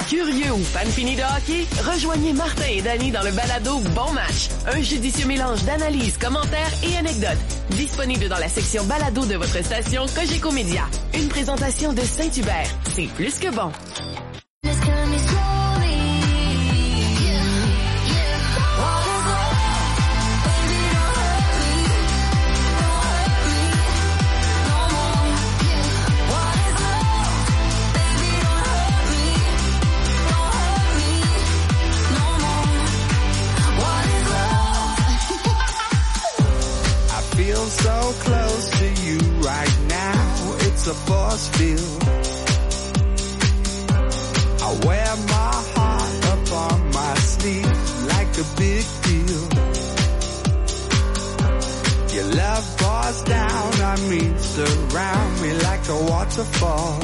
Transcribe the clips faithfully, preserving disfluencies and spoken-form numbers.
Curieux ou fan fini de hockey? Rejoignez Martin et Danny dans le balado Bon Match. Un judicieux mélange d'analyses, commentaires et anecdotes. Disponible dans la section balado de votre station Cogeco Média. Une présentation de Saint-Hubert. C'est plus que bon. So close to you right now, it's a force field. I wear my heart up on my sleeve like a big deal. Your love pours down on me, surround me like a waterfall.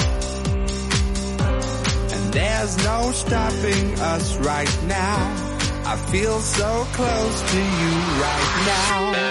And there's no stopping us right now. I feel so close to you right now.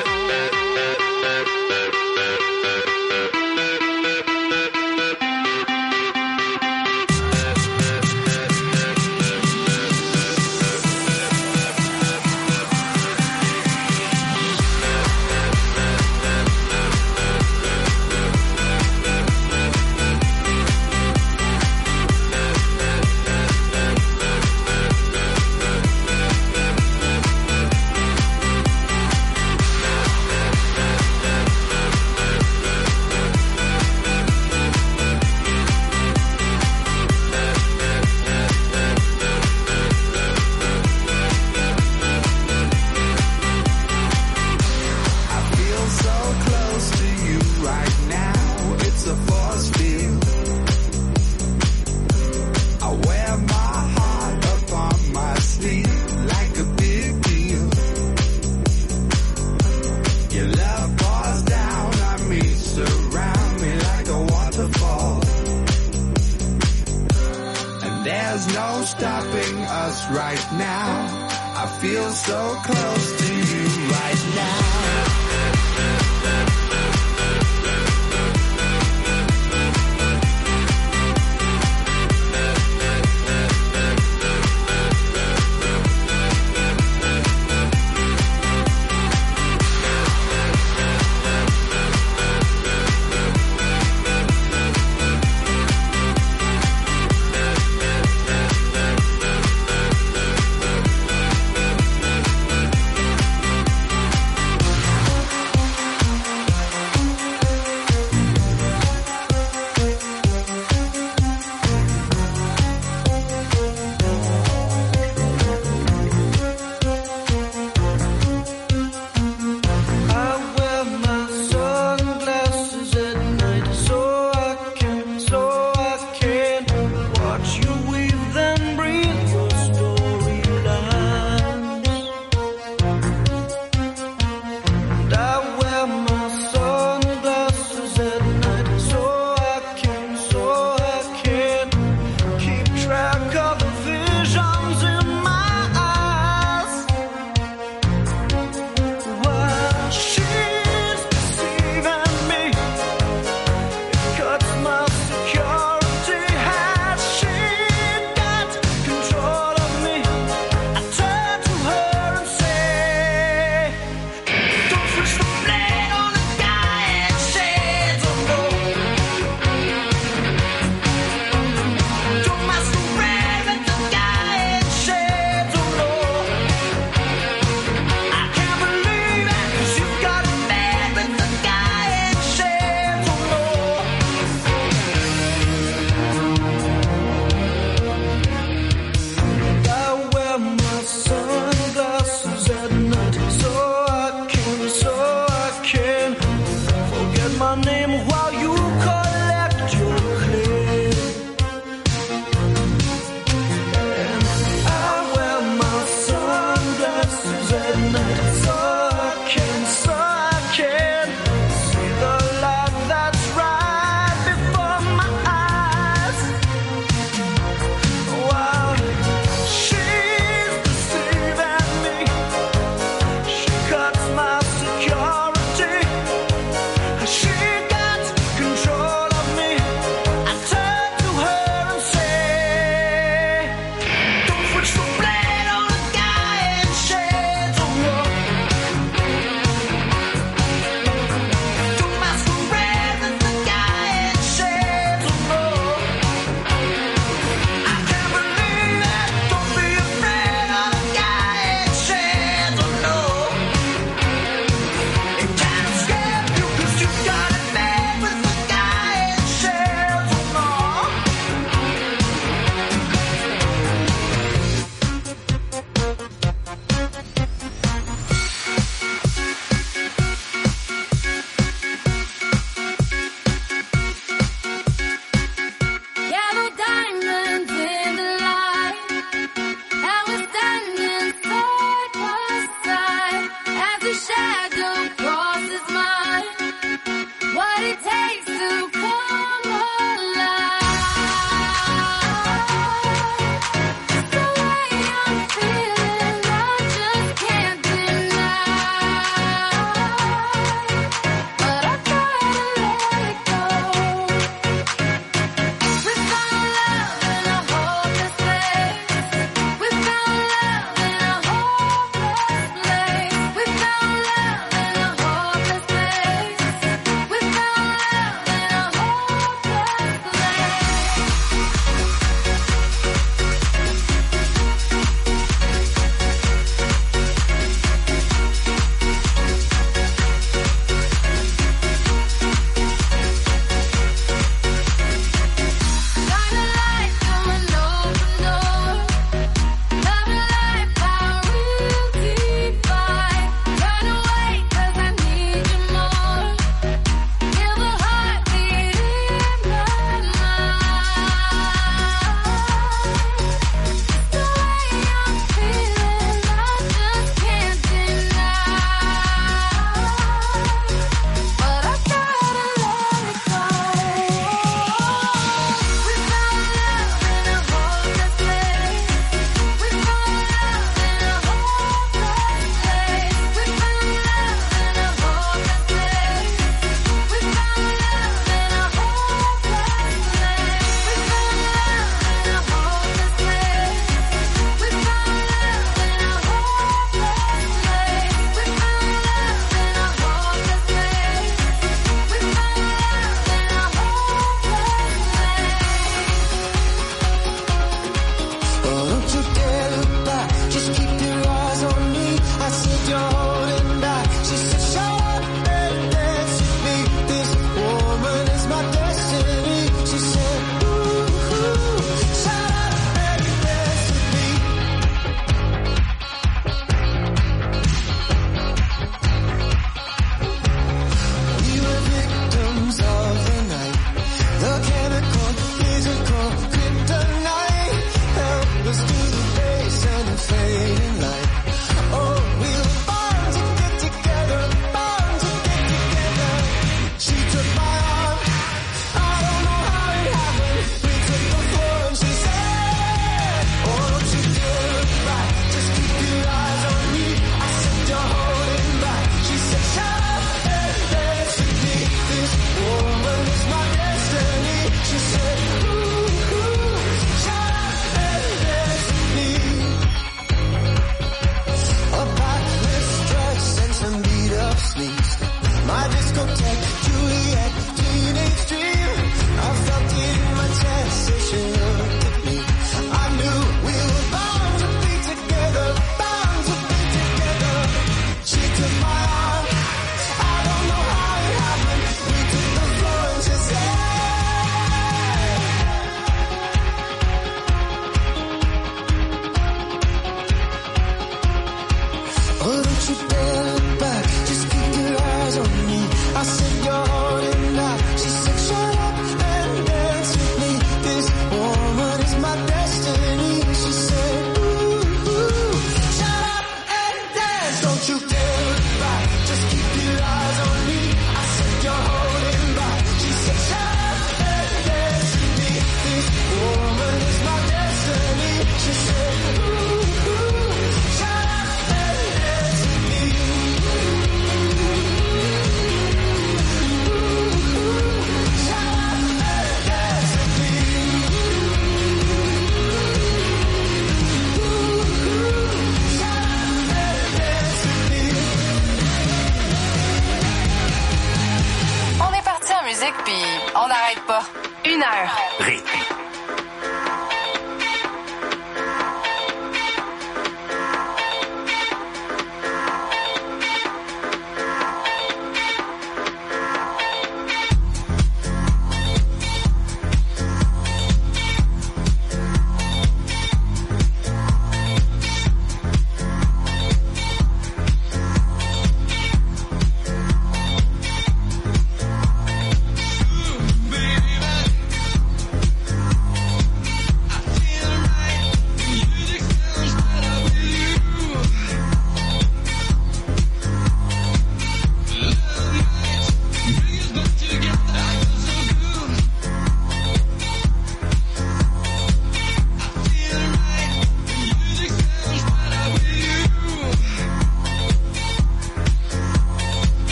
Une heure. Rythme.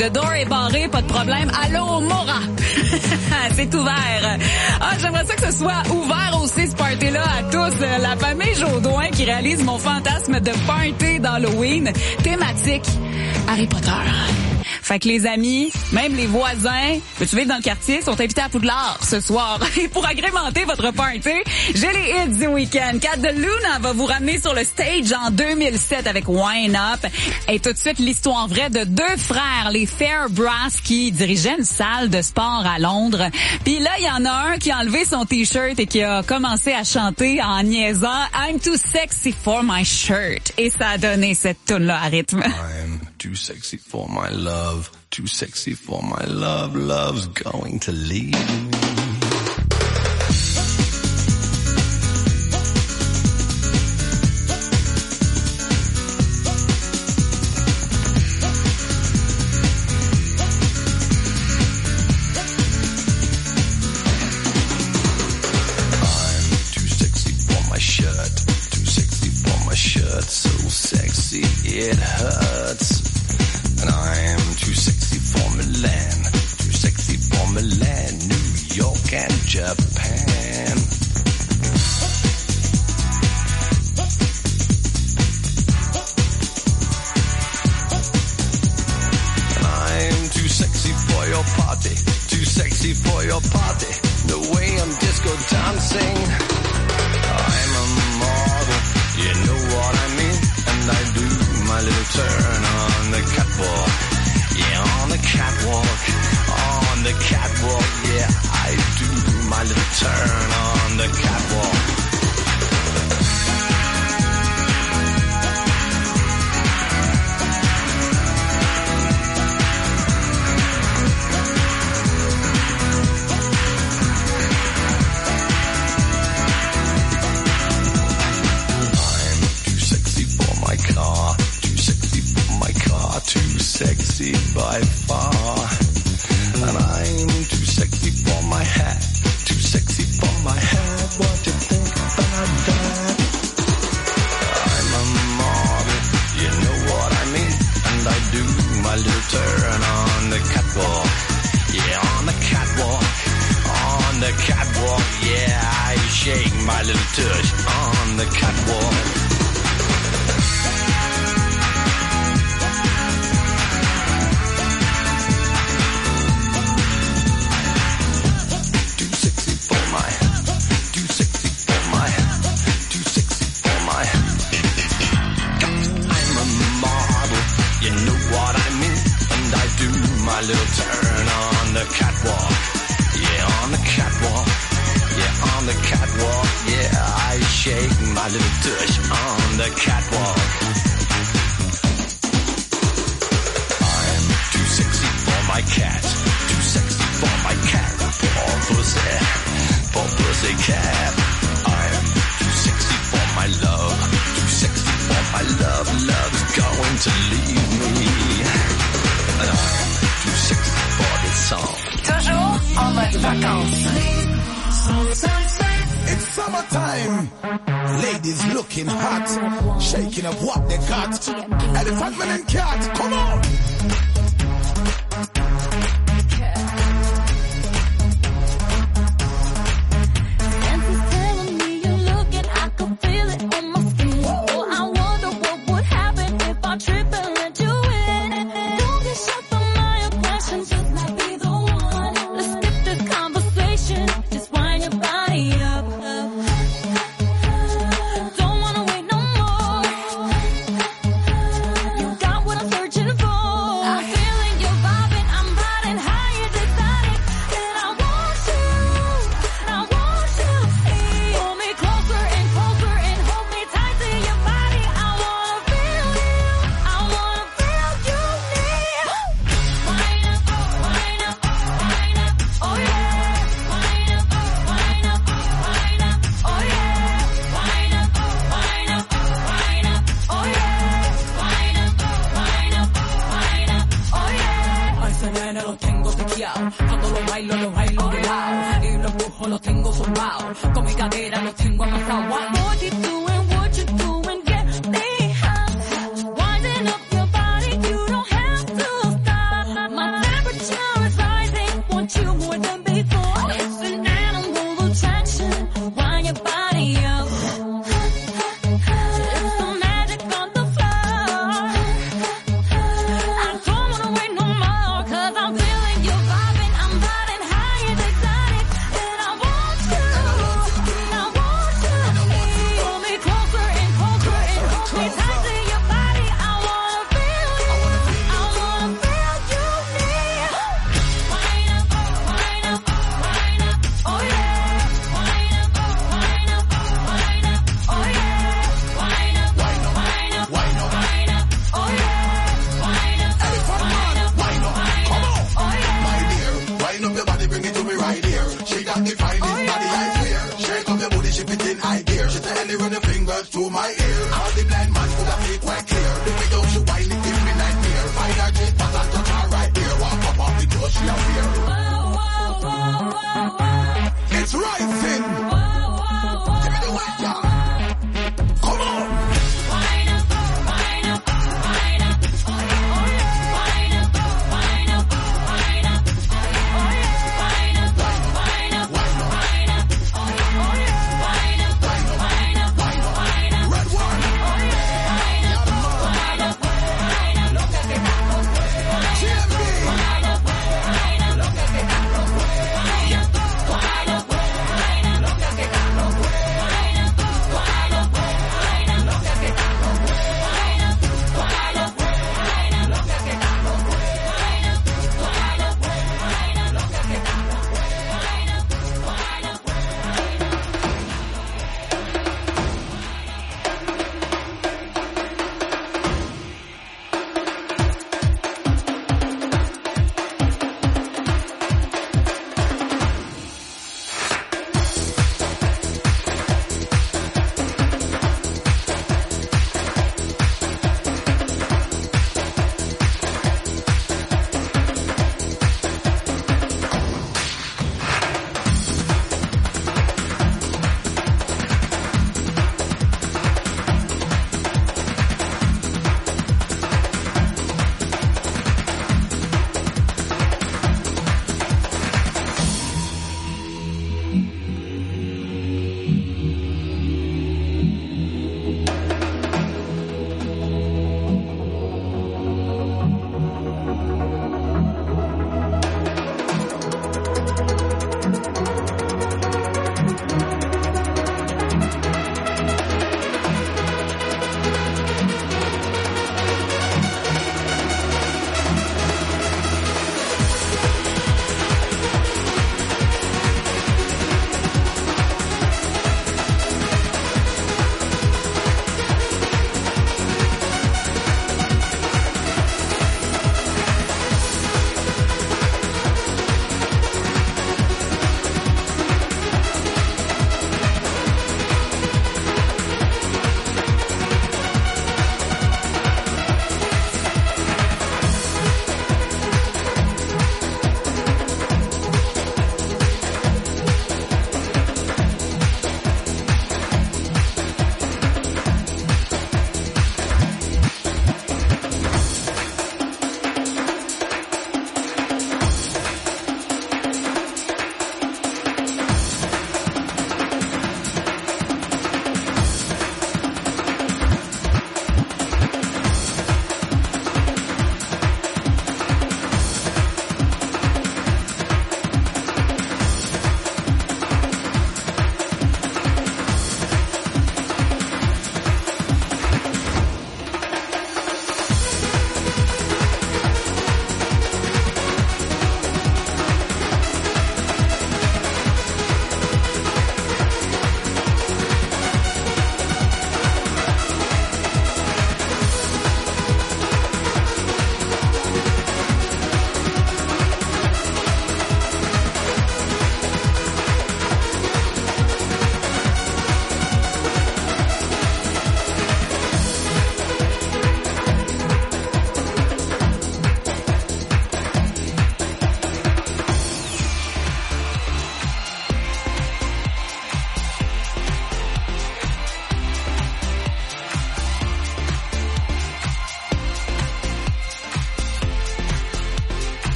The door est barré, pas de problème. Allô, Mora! C'est ouvert. Ah, j'aimerais ça que ce soit ouvert aussi, ce party-là, à tous. La famille Jodoin qui réalise mon fantasme de party d'Halloween thématique Harry Potter. Fait que les amis, même les voisins, que tu vives dans le quartier, sont invités à Poudlard ce soir. Et pour agrémenter votre party, j'ai les hits du week-end. Cat de Luna va vous ramener sur le stage en deux mille sept avec Wine Up. Et tout de suite, l'histoire vraie de deux frères, les Fairbrass, qui dirigeaient une salle de sport à Londres. Puis là, il y en a un qui a enlevé son t-shirt et qui a commencé à chanter en niaisant « I'm too sexy for my shirt ». Et ça a donné cette toune-là à rythme. I'm too sexy for my love, too sexy for my love, love's going to leave me. So sexy it hurts, and I'm too sexy for Milan, too sexy for Milan, New York and Japan. And I'm too sexy for your party, too sexy for your party, the way I'm disco dancing. I'm a model, you know what I mean, and I do my little turn on the catwalk. Yeah, on the catwalk, on the catwalk. Yeah, I do my little turn on the catwalk. Sexy by far, and I'm too sexy for my hat, too sexy for my hat. What do you think about that? I'm a model, you know what I mean, and I do my little turn on the catwalk. Yeah, on the catwalk, on the catwalk. Yeah, I shake my little tush on the catwalk. Little turn on the catwalk, yeah, on the catwalk, yeah, on the catwalk, yeah, I shake my little tush on the catwalk. I'm too sexy for my cat, too sexy for my cat, poor pussy, poor pussy cat. I'm too sexy for my love, too sexy for my love, love's going to leave me, and I'm too sexy for this song. Toujours en mode vacances. It's summertime. Ladies looking hot, shaking up what they got. Elephant man and cat, come on. run your fingers through my ear. All the blind man could have made quite clear. The way down she whine, it give me nightmare. Find her J pass and touch her right here. Walk up off the door, she a fear. It's rising. Give me the white jar. Come on. Wind up, wind up, wind up. Wind up, wind up, wind up. Wind up, wind up, wind up. Wind up, wind up, wind up. Red one. Wind up, wind up, wind up. Look at the taco. G M B. Wind up, wind up, look at the taco. Wind up, wind up, wind up. Look at the taco. Wind up, wind up, wind up. Look at the taco. Wind up, wind up, wind up. Look at the taco. Wind up, wind up, wind up. Look at the taco. Wind up, wind up,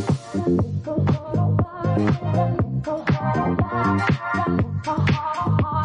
Oh,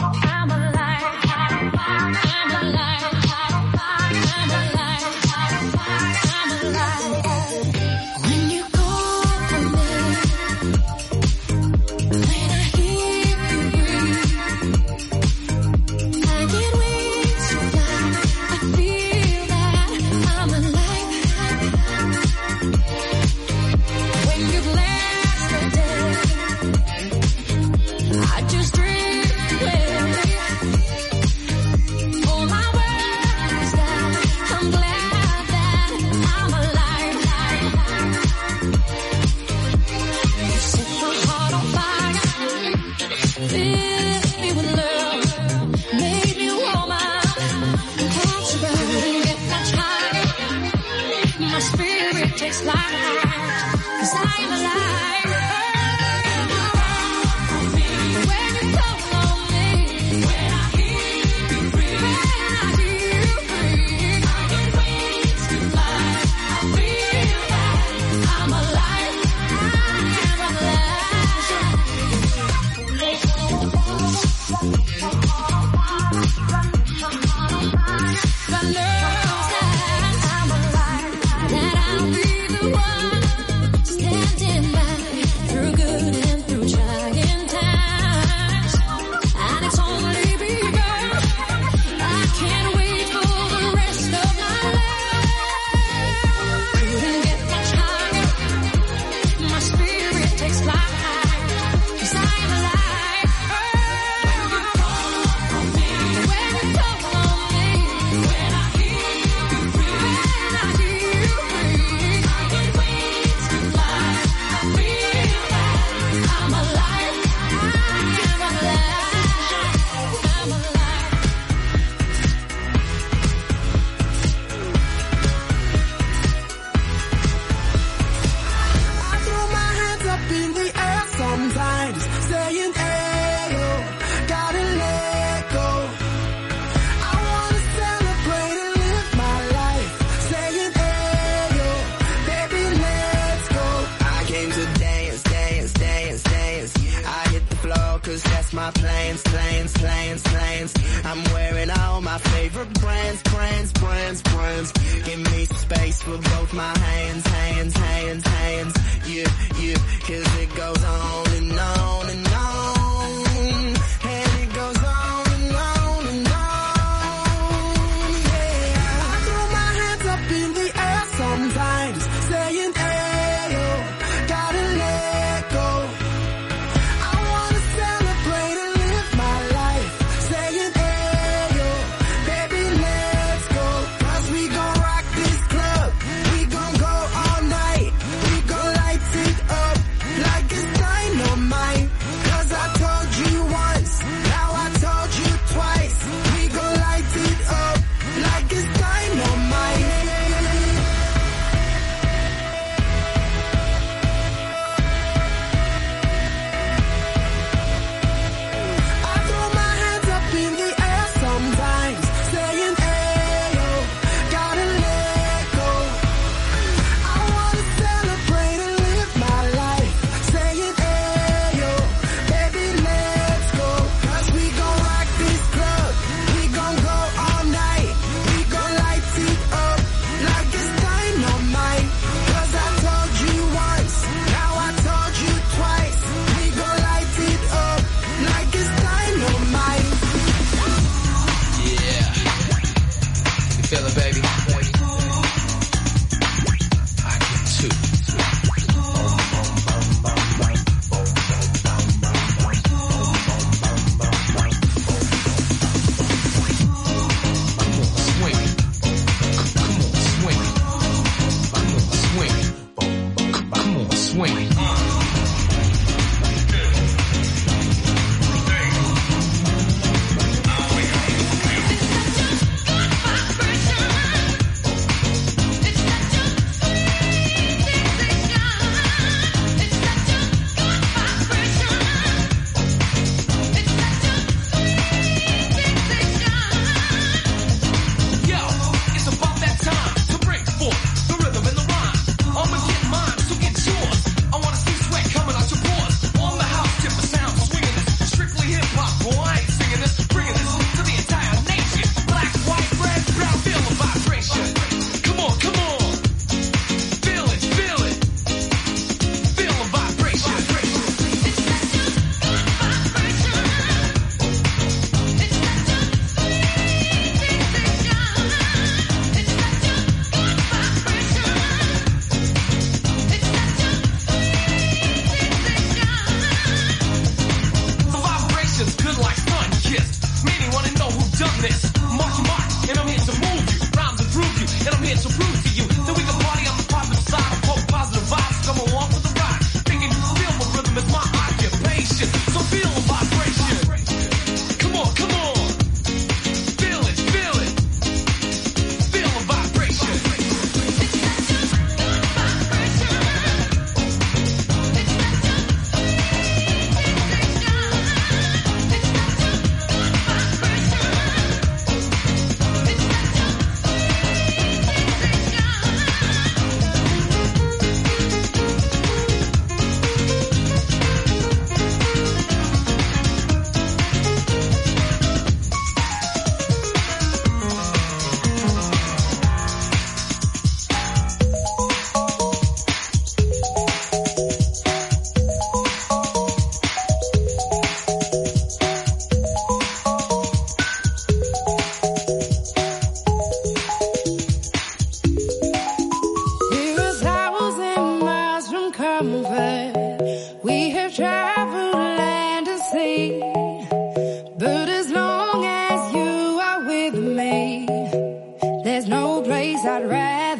Baby, let's go, 'cause we gon' rock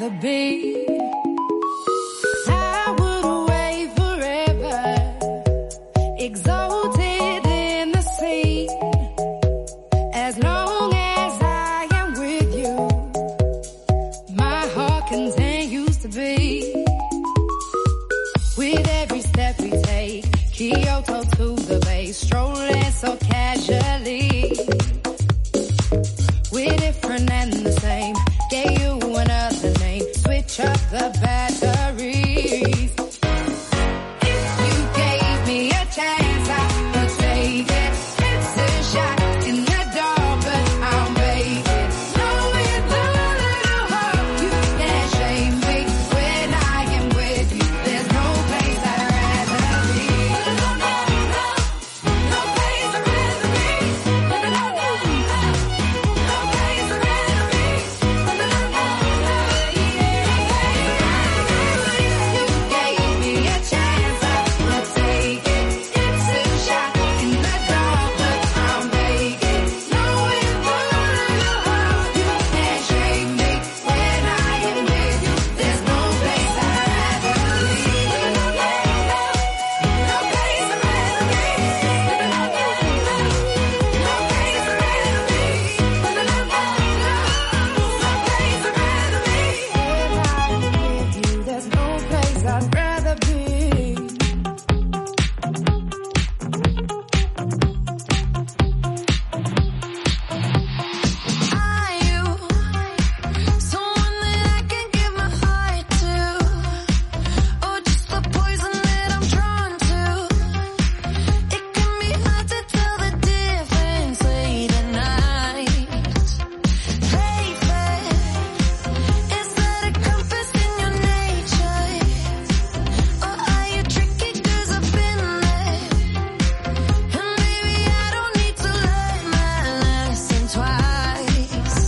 rather be. I would away forever, exalted in the sea. As long as I am with you, my heart continues to beat. With every step we take, Kyoto to the bay, strolling so casually. We're different and the same, gave you another name, switch up the batteries. If you gave me a chance, I would take it. It's a shot in the dark, but I'll make it. Knowing the little hope you can't shame me. When I am with you, there's no place I'd rather be. No, no, no, no place I'd rather be. No, no, no, no, no place I'd rather be. No, no, no, no, you gave me a chance, I would take it. It's a shot in the dark, but I'll make it. Knowing the little hope you can't shame me. When I am with you, there's no place I'd rather be. No, no, no, no place I'd rather be. No, no, no, no, no place I'd rather be. No, no, no, no, no place I'd rather be. When I am with you, there's no place I'd rather be. Are you someone that I can give my heart to, or just the poison that I'm drawn to? It can be hard to tell the difference late at night. Faithless, is that a compass in your nature, or are you tricky 'cause I've been there? And maybe I don't need to learn my lesson twice.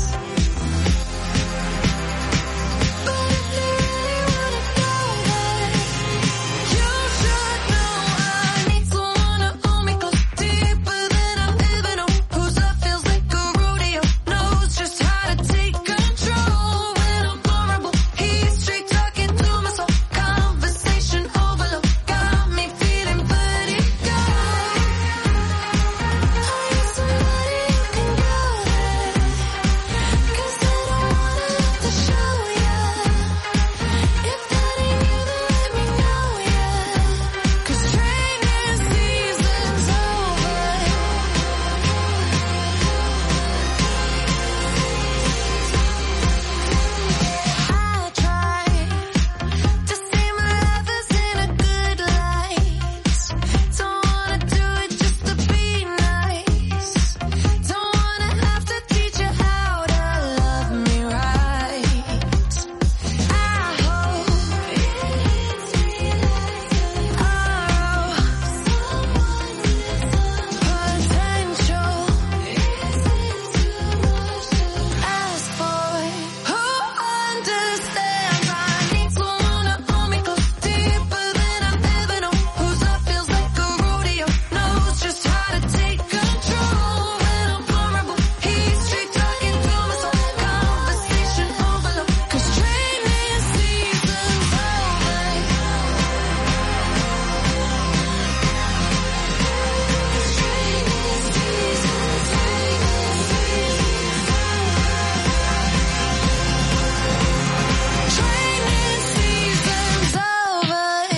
But if you really wanna go there, you should know I need someone to hold me close, deeper than I've ever known. Whose love feels like a rodeo, knows just how to take control when I'm vulnerable. He's straight talking to my soul, conversation overload, got me feeling vertigo. I need somebody who can go there, 'cause I don't wanna have to show ya. If that ain't you, then let me know ya. 'Cause training season's over. I try to see my lovers in a good light. Don't wanna do it just to be nice. Don't wanna have to teach you how to love me right. I hope potential. Ask for who understands. I need someone to hold me close, deeper than I've ever known. Whose love feels like a rodeo, knows just how to take control when I'm vulnerable. He's straight talking to my soul, conversation overload. 'Cause training season's over. Training season's over.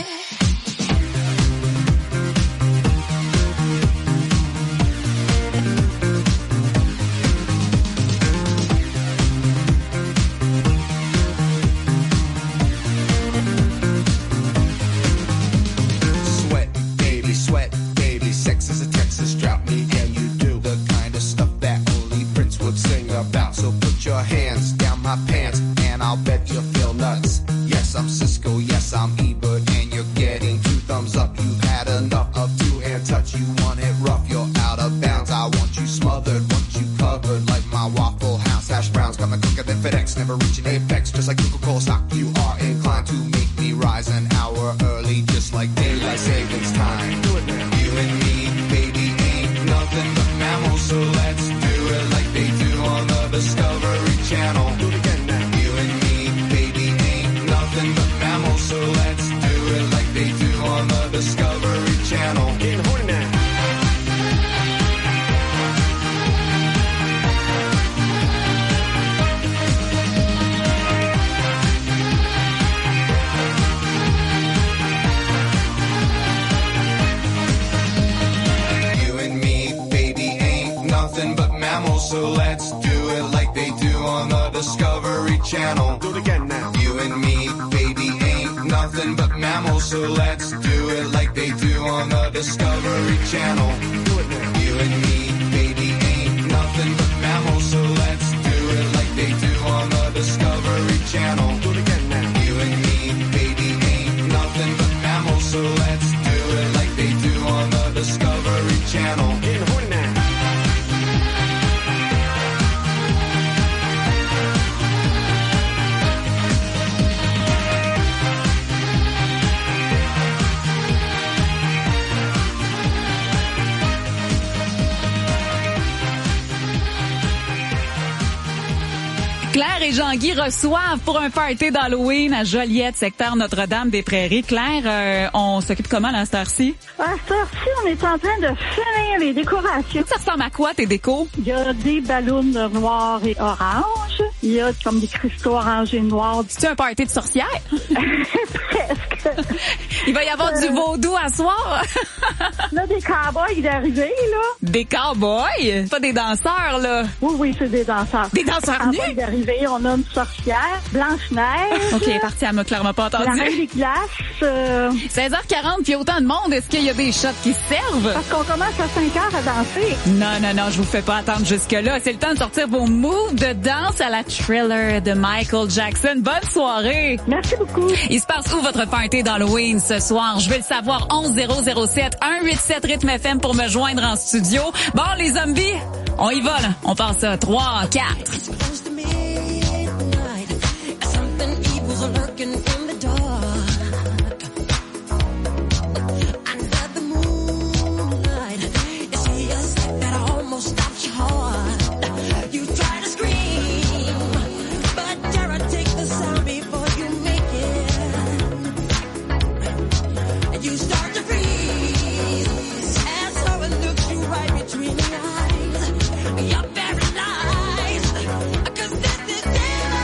Sweat, baby, sweat, baby. Sex is a Texas drought. Me and you do the kind of stuff that only Prince would sing about. So put your hands down my pants, and I'll bet you feel nuts. Yes, I'm Cisco. Yes, I'm Ebert, and you're getting two thumbs up. You've had enough of two-hand touch. You want it rough, you're out of bounds. I want you smothered, want you covered like my Waffle House hash browns. Got my quicker than FedEx, never reaching apex. Just like Coca-Cola stock, you are inclined to make me rise an hour early, just like daylight savings time. You and me, baby, ain't nothing but mammals, so let's do it like they do on the Discovery Channel. You and me, baby, mammals, so let's do it like they do on the Discovery Channel. Do it again now. You and me, baby, ain't nothing but mammals, so let's do it like they do on the Discovery Channel. Do it now. You and me, baby, ain't nothing but mammals, so let's do it like they do on the Discovery Channel. Do it again now. You and me, baby, ain't nothing but mammals, so let's do it like they do on the Discovery Channel. Getting horny now. Claire et Jean-Guy reçoivent pour un party d'Halloween à Joliette, secteur Notre-Dame-des-Prairies. Claire, euh, on s'occupe comment à cette heure-ci? À cette heure-ci, on est en train de finir les décorations. Ça ressemble à quoi, tes décos? Il y a des ballons noirs et orange. Il y a comme des cristaux orange et noirs. C'est un party de sorcières? Presque. Il va y avoir euh... du vaudou à soir? Là, des cow-boys d'arriver, là. Des cow-boys? Pas des danseurs, là? Oui, oui, c'est des danseurs. Des danseurs nus? D'arriver, on a une sorcière, Blanche-Neige. OK, parti, elle m'a clairement pas entendu. La Reine des Glaces. Euh... seize heures quarante, puis autant de monde. Est-ce qu'il y a des shots qui servent? Parce qu'on commence à cinq heures à danser. Non, non, non, je vous fais pas attendre jusque-là. C'est le temps de sortir vos moves de danse à la Thriller de Michael Jackson. Bonne soirée! Merci beaucoup. Il se passe où votre party d'Halloween ce soir? Je veux le savoir. onze zéro zéro sept un huit sept rythme F M pour me joindre en studio. Bon, les zombies, on y va, là. On passe à trois, quatre. Lurking in the dark under the moonlight. You see a sight that almost stops your heart. You try to scream, but terror takes the sound before you make it. And you start to freeze as horror looks you right between the eyes. You're paralyzed, 'cause this is terror.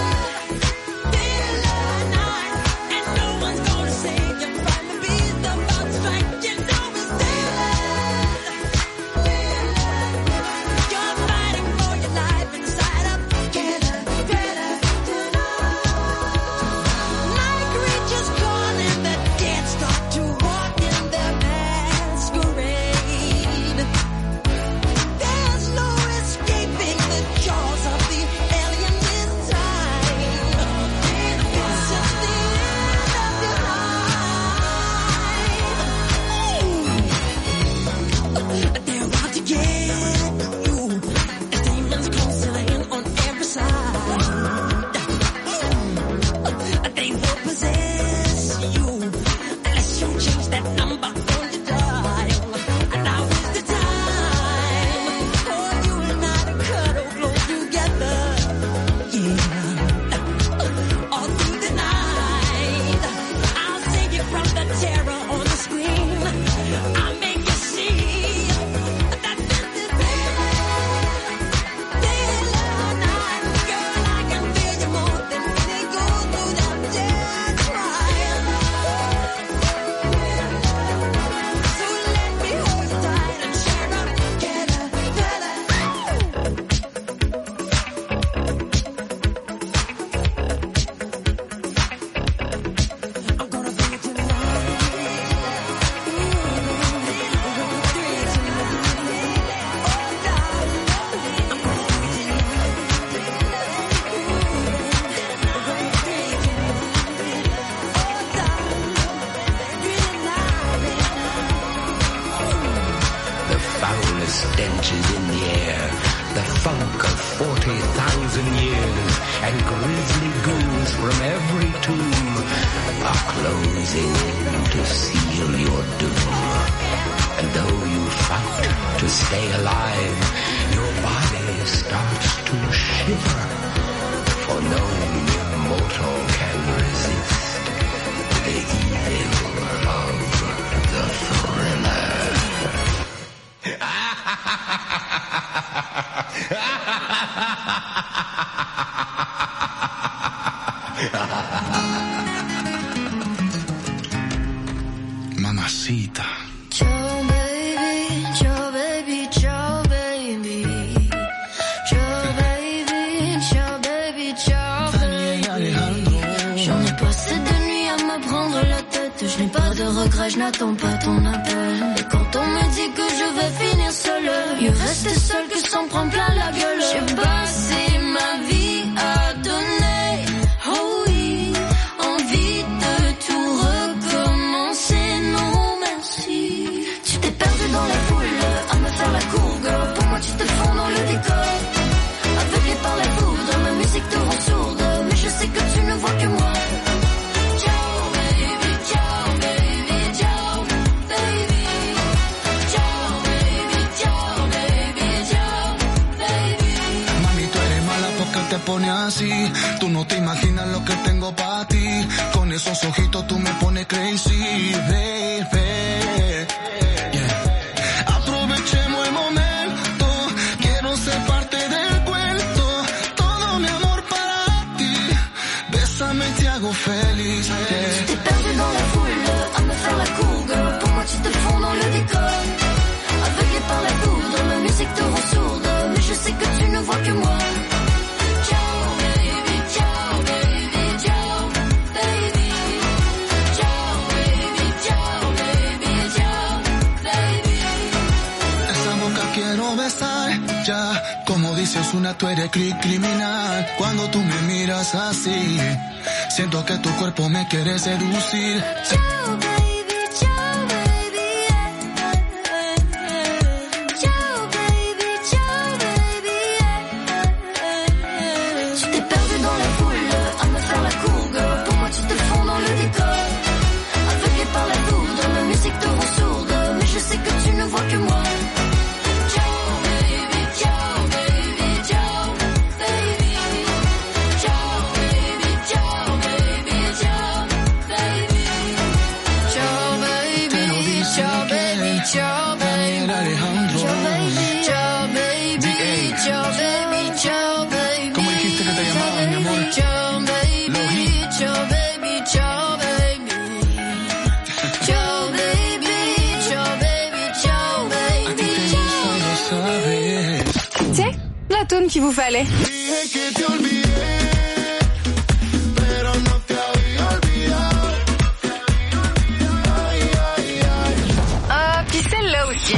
stenches in the air, the funk of forty thousand years, and grisly ghouls from every tomb are closing in to seal your doom. And though you fight to stay alive, your body starts to shiver, for no mere mortal can resist the evil of the Thriller. Mamacita. Joe baby, Joe baby, Joe baby. de regrets, je n'attends pas ton appel. Et quand on me dit que je vais finir seule, mieux rester seule que s'en prendre plein la gueule. J'ai passé ma vie à donner, oh oui, envie de tout recommencer, non merci. Tu t'es perdu dans la foule, à me faire la cour, girl. Pour moi tu te fonds dans le décor, aveuglé par la foudre, ma musique te rend sourde, mais je sais que tu ne vois que moi. Te pone así, tú no te imaginas lo que tengo para ti. Con esos ojitos tú me pones crazy, baby. Yeah. Aprovechemos el momento, quiero ser parte del cuento. Todo mi amor para ti, bésame y te hago feliz. Yeah. T'es perdu dans la foule, à me faire la cour, girl. Pour moi tu te fonds dans le décor, aveuglé par la foudre, ma musique te rend sourde, mais je sais que tu ne vois que moi. Ya, como dices una, tú eres cri- criminal. Cuando tú me miras así, siento que tu cuerpo me quiere seducir. Ciao, baby, ciao, baby, yeah. Ciao, baby, ciao, baby, yeah. Tu t'es perdu dans la foule, à me faire la cour, girl. Pour moi tu te fonds dans le décor, aveuglé par la foudre, ma musique te rend sourde, mais je sais que tu ne vois que moi. Toune qu'il vous fallait. Ah, puis celle-là aussi.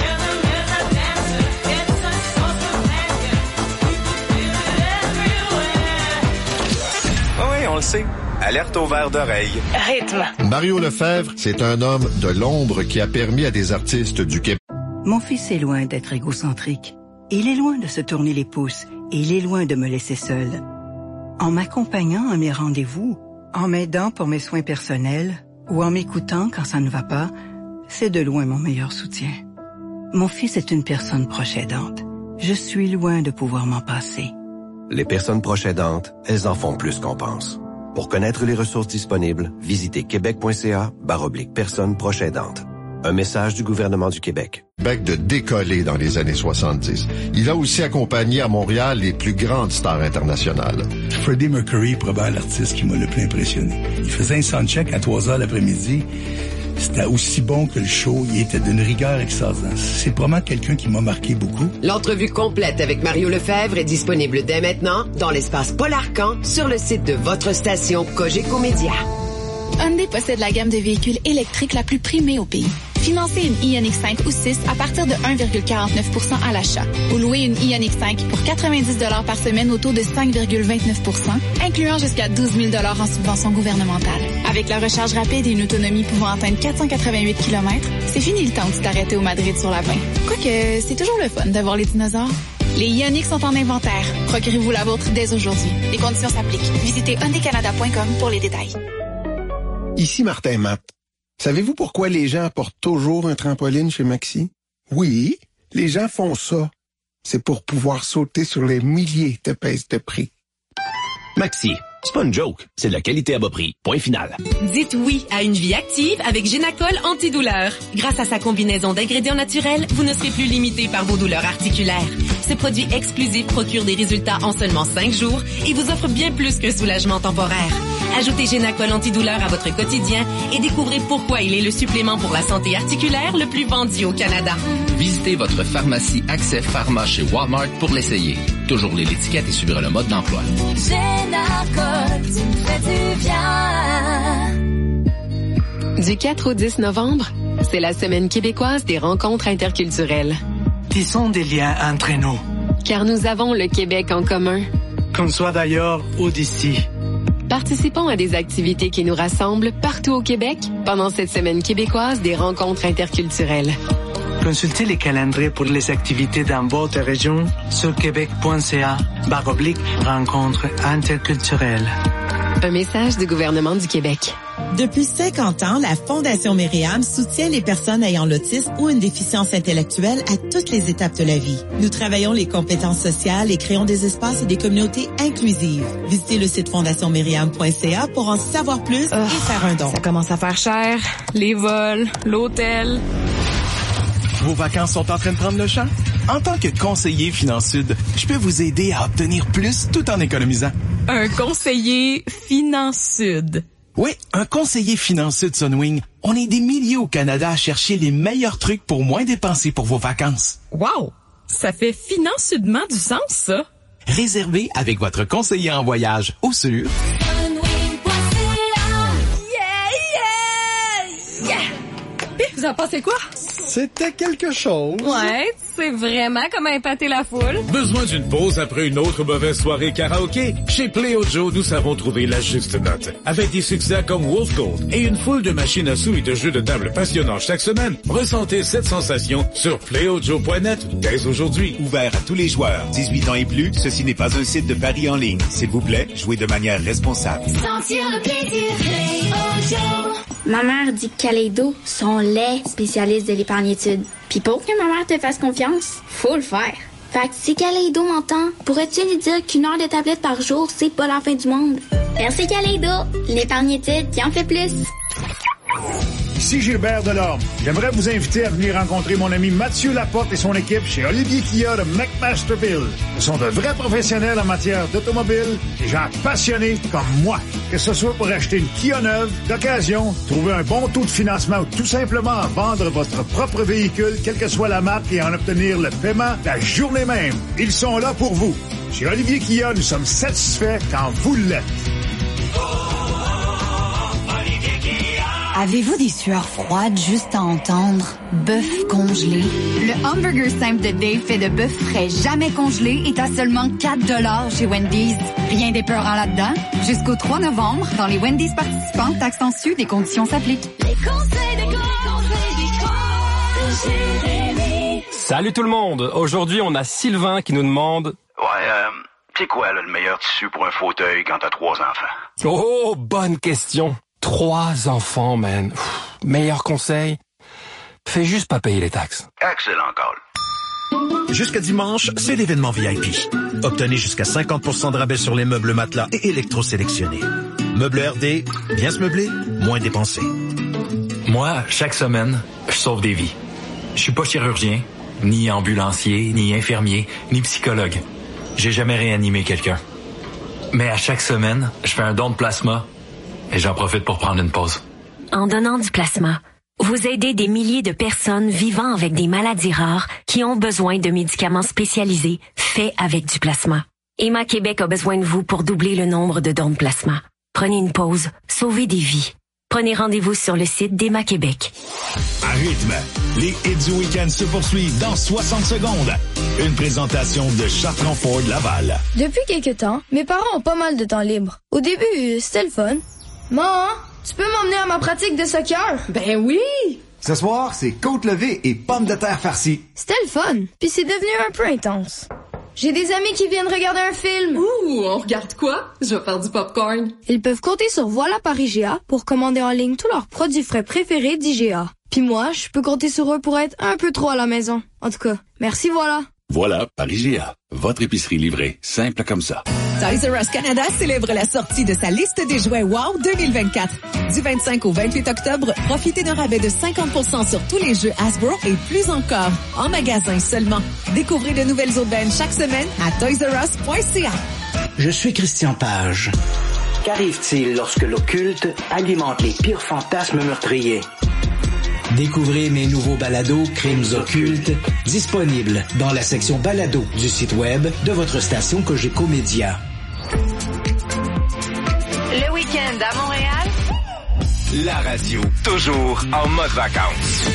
Oui, on le sait. Alerte au verre d'oreille. Rythme. Mario Lefebvre, c'est un homme de l'ombre qui a permis à des artistes du Québec. Mon fils est loin d'être égocentrique. Il est loin de se tourner les pouces et il est loin de me laisser seule. En m'accompagnant à mes rendez-vous, en m'aidant pour mes soins personnels ou en m'écoutant quand ça ne va pas, c'est de loin mon meilleur soutien. Mon fils est une personne proche aidante. Je suis loin de pouvoir m'en passer. Les personnes proches aidantes, elles en font plus qu'on pense. Pour connaître les ressources disponibles, visitez québec.ca barre oblique personnes proches aidantes. Un message du gouvernement du Québec. Québec de décoller dans les années soixante-dix. Il a aussi accompagné à Montréal les plus grandes stars internationales. Freddie Mercury, probablement l'artiste qui m'a le plus impressionné. Il faisait un soundcheck à trois heures l'après-midi. C'était aussi bon que le show. Il était d'une rigueur extraordinaire. C'est probablement quelqu'un qui m'a marqué beaucoup. L'entrevue complète avec Mario Lefebvre est disponible dès maintenant dans l'espace Paul Arcan sur le site de votre station Cogeco Média. Hyundai possède la gamme de véhicules électriques la plus primée au pays. Financez une Ioniq cinq ou six à partir de un virgule quarante-neuf pour cent à l'achat ou louez une Ioniq cinq pour quatre-vingt-dix dollars par semaine au taux de cinq virgule vingt-neuf pour cent, incluant jusqu'à douze mille dollars en subvention gouvernementale. Avec la recharge rapide et une autonomie pouvant atteindre quatre cent quatre-vingt-huit kilomètres, c'est fini le temps de t'arrêter au Madrid sur la vingt. Quoique, c'est toujours le fun de voir les dinosaures. Les Ioniq sont en inventaire. Procurez-vous la vôtre dès aujourd'hui. Les conditions s'appliquent. Visitez hyundai canada point com pour les détails. Ici Martin Matt. Savez-vous pourquoi les gens apportent toujours un trampoline chez Maxi? Oui, les gens font ça. C'est pour pouvoir sauter sur les milliers de pièces de prix. Maxi, c'est pas une joke, c'est de la qualité à bas prix. Point final. Dites oui à une vie active avec Génacol antidouleur. Grâce à sa combinaison d'ingrédients naturels, vous ne serez plus limité par vos douleurs articulaires. Ce produit exclusif procure des résultats en seulement cinq jours et vous offre bien plus qu'un soulagement temporaire. Ajoutez Génacol antidouleur à votre quotidien et découvrez pourquoi il est le supplément pour la santé articulaire le plus vendu au Canada. Visitez votre pharmacie Accès Pharma chez Walmart pour l'essayer. Toujours lire l'étiquette et suivre le mode d'emploi. Génacol, tu me fais du bien. Du quatre au dix novembre, c'est la Semaine québécoise des rencontres interculturelles. Tissons des liens entre nous. Car nous avons le Québec en commun. Qu'on soit d'ailleurs ou d'ici. Participons à des activités qui nous rassemblent partout au Québec pendant cette Semaine québécoise des rencontres interculturelles. Consultez les calendriers pour les activités dans votre région sur québec.ca barre oblique rencontres interculturelles. Un message du gouvernement du Québec. Depuis cinquante ans, la Fondation Myriam soutient les personnes ayant l'autisme ou une déficience intellectuelle à toutes les étapes de la vie. Nous travaillons les compétences sociales et créons des espaces et des communautés inclusives. Visitez le site fondation myriam point c a pour en savoir plus oh, et faire un don. Ça commence à faire cher. Les vols, l'hôtel. Vos vacances sont en train de prendre le champ? En tant que conseiller FinanceSud, je peux vous aider à obtenir plus tout en économisant. Un conseiller FinanceSud. Oui, un conseiller FinanceSud Sunwing. On est des milliers au Canada à chercher les meilleurs trucs pour moins dépenser pour vos vacances. Wow! Ça fait financement du sens, ça. Réservez avec votre conseiller en voyage au sur Yeah, yeah, yeah! Vous en pensez quoi? C'était quelque chose. Ouais, c'est vraiment comme épater la foule. Besoin d'une pause après une autre mauvaise soirée karaoké? Chez Play Ojo, nous savons trouver la juste note. Avec des succès comme Wolf Gold et une foule de machines à sous et de jeux de table passionnants chaque semaine, ressentez cette sensation sur play ojo point net dès aujourd'hui. Ouvert à tous les joueurs, dix-huit ans et plus, ceci n'est pas un site de paris en ligne. S'il vous plaît, jouez de manière responsable. Sentir le plaisir, Play Ojo. Ma mère dit que Kaleido sont les spécialistes de l'épargne-études. Puis pour que ma mère te fasse confiance, faut le faire. Fait que si Kaleido m'entend, pourrais-tu lui dire qu'une heure de tablette par jour, c'est pas la fin du monde? Merci Kaleido, l'épargne-études qui en fait plus. Ici Gilbert Delorme. J'aimerais vous inviter à venir rencontrer mon ami Mathieu Laporte et son équipe chez Olivier Kia de McMasterville. Ce sont de vrais professionnels en matière d'automobile, des gens passionnés comme moi. Que ce soit pour acheter une Kia neuve, d'occasion, trouver un bon taux de financement ou tout simplement vendre votre propre véhicule, quelle que soit la marque, et en obtenir le paiement la journée même. Ils sont là pour vous. Chez Olivier Kia, nous sommes satisfaits quand vous l'êtes. Avez-vous des sueurs froides juste à entendre? Bœuf congelé. Le hamburger simple de Dave fait de bœuf frais jamais congelé est à seulement quatre dollars chez Wendy's. Rien d'épeurant là-dedans. Jusqu'au trois novembre, dans les Wendy's participants, taxes en su, des conditions s'appliquent. Les conseils de Jérémy. Salut tout le monde! Aujourd'hui, on a Sylvain qui nous demande... Ouais, euh, c'est quoi là, le meilleur tissu pour un fauteuil quand t'as trois enfants? Oh, bonne question! Trois enfants, man. Pff, meilleur conseil, fais juste pas payer les taxes. Excellent call. Jusqu'à dimanche, c'est l'événement V I P. Obtenez jusqu'à cinquante pour cent de rabais sur les meubles matelas et électrosélectionnés. Meubles R D, bien se meubler, moins dépenser. Moi, chaque semaine, je sauve des vies. Je suis pas chirurgien, ni ambulancier, ni infirmier, ni psychologue. J'ai jamais réanimé quelqu'un. Mais à chaque semaine, je fais un don de plasma et j'en profite pour prendre une pause. En donnant du plasma, vous aidez des milliers de personnes vivant avec des maladies rares qui ont besoin de médicaments spécialisés faits avec du plasma. Emma Québec a besoin de vous pour doubler le nombre de dons de plasma. Prenez une pause, sauvez des vies. Prenez rendez-vous sur le site d'Emma Québec. À rythme, les hits du week-end se poursuivent dans soixante secondes. Une présentation de Chartrand Ford Laval. Depuis quelques temps, mes parents ont pas mal de temps libre. Au début, c'était le fun. Maman, tu peux m'emmener à ma pratique de soccer? Ben oui! Ce soir, c'est côte levée et pommes de terre farcies. C'était le fun, puis c'est devenu un peu intense. J'ai des amis qui viennent regarder un film. Ouh, on regarde quoi? Je vais faire du popcorn. Ils peuvent compter sur Voilà par I G A pour commander en ligne tous leurs produits frais préférés d'I G A. Puis moi, je peux compter sur eux pour être un peu trop à la maison. En tout cas, merci Voilà. Voilà par I G A. Votre épicerie livrée, simple comme ça. Toys R Us Canada célèbre la sortie de sa liste des jouets Wow deux mille vingt-quatre. Du vingt-cinq au vingt-huit octobre, profitez d'un rabais de cinquante pour cent sur tous les jeux Hasbro et plus encore, en magasin seulement. Découvrez de nouvelles aubaines chaque semaine à toys r us point c a. Je suis Christian Page. Qu'arrive-t-il lorsque l'occulte alimente les pires fantasmes meurtriers? Découvrez mes nouveaux balados Crimes occultes, disponibles dans la section balado du site web de votre station Cogeco Média. Le week-end à Montréal, la radio, toujours en mode vacances.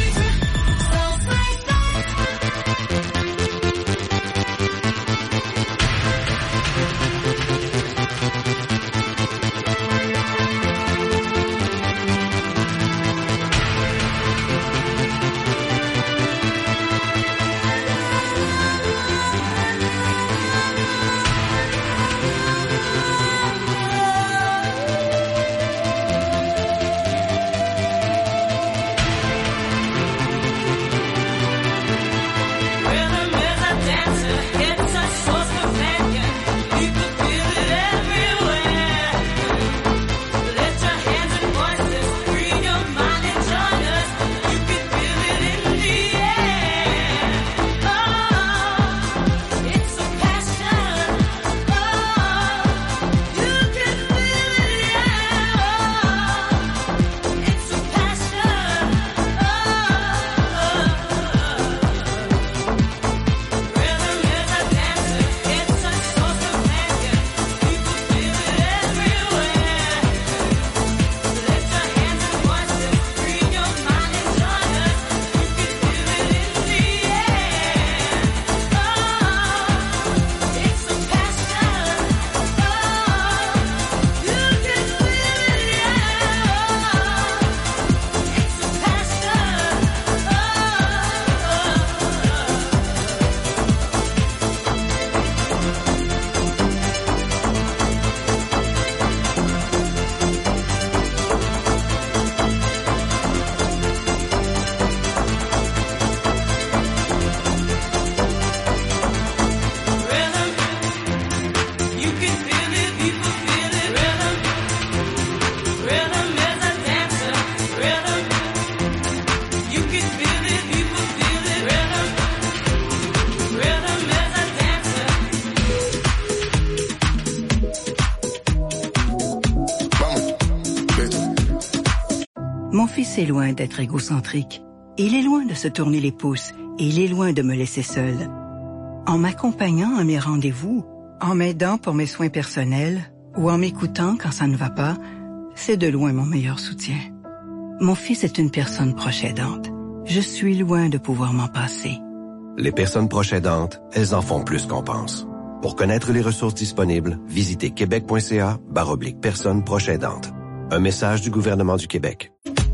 Mon fils est loin d'être égocentrique. Il est loin de se tourner les pouces et il est loin de me laisser seule. En m'accompagnant à mes rendez-vous, en m'aidant pour mes soins personnels ou en m'écoutant quand ça ne va pas, c'est de loin mon meilleur soutien. Mon fils est une personne proche aidante. Je suis loin de pouvoir m'en passer. Les personnes proches aidantes, elles en font plus qu'on pense. Pour connaître les ressources disponibles, visitez québec.ca barre oblique personnes proches aidantes. Un message du gouvernement du Québec.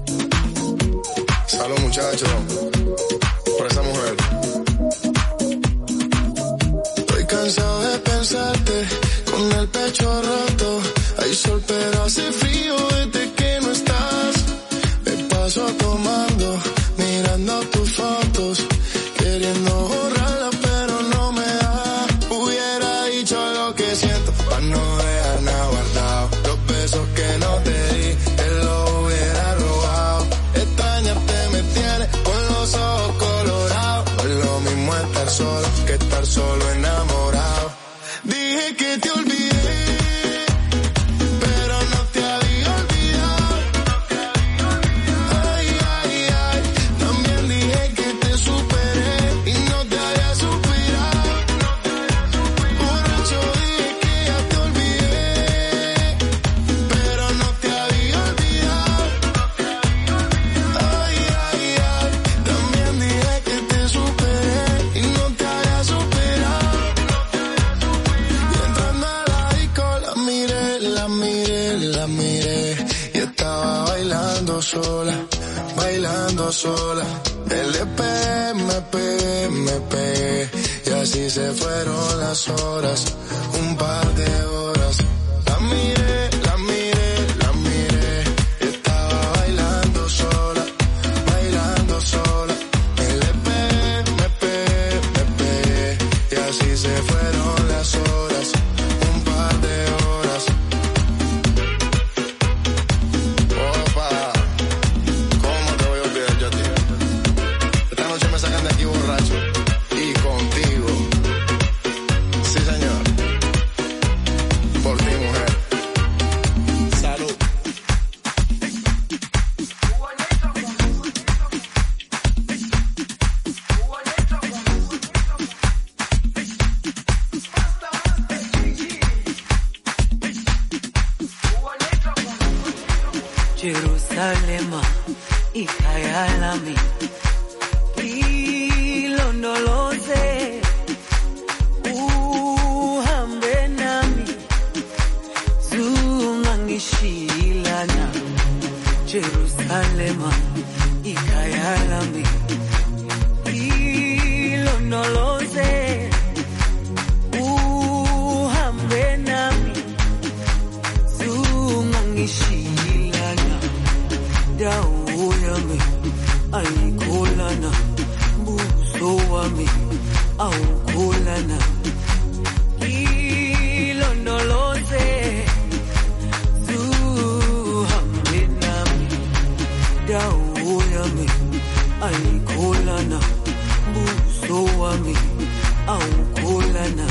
Salud, muchachos. Por esa mujer. Estoy cansado de pensarte con el pecho roto. Hay sol, pero hace frío desde que no estás. Me paso tomando, mirando tus fotos, queriendo borrarlas, pero no me da. Hubiera dicho lo que siento, pa' no dejar nada guardado. Los besos que no te di, te los hubiera robado. Extrañarte me tiene con los ojos colorados. No es lo mismo estar solo que estar solo enamorado. Dije que te olvidé. Sola, bailando sola, L P, me pegué, me pegué, y así se fueron las horas, un par de horas. La miré, la miré, la miré, y estaba bailando sola, bailando sola, L P, me pegué, me pegué, y así se fueron las horas, un par de horas. Opa. Me sacan de aquí borracho y contigo, sí señor, por ti mujer, salud. Jerusalem. Jerusalema ikhaya lami ilondoloze uhambe nami zungangishilana Jerusalema ikhaya lami ilondoloze uhambe nami zungangishilana dawo yami ayikholana buso wami awukholana ilondoloze zuhambe nami dawo yami ayikholana buso wami awukholana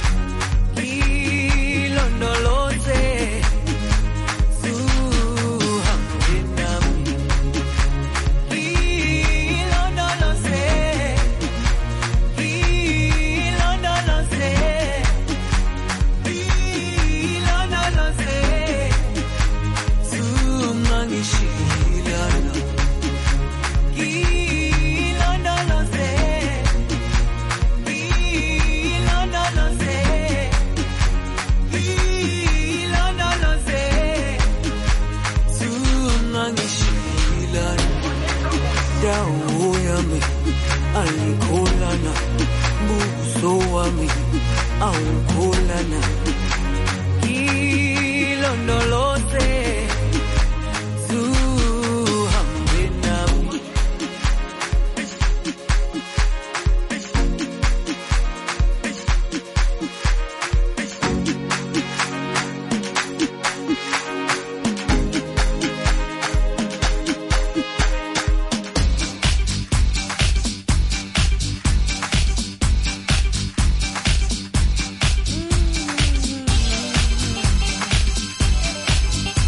ilondoloze dawo yami ayikholana buso wami awukholana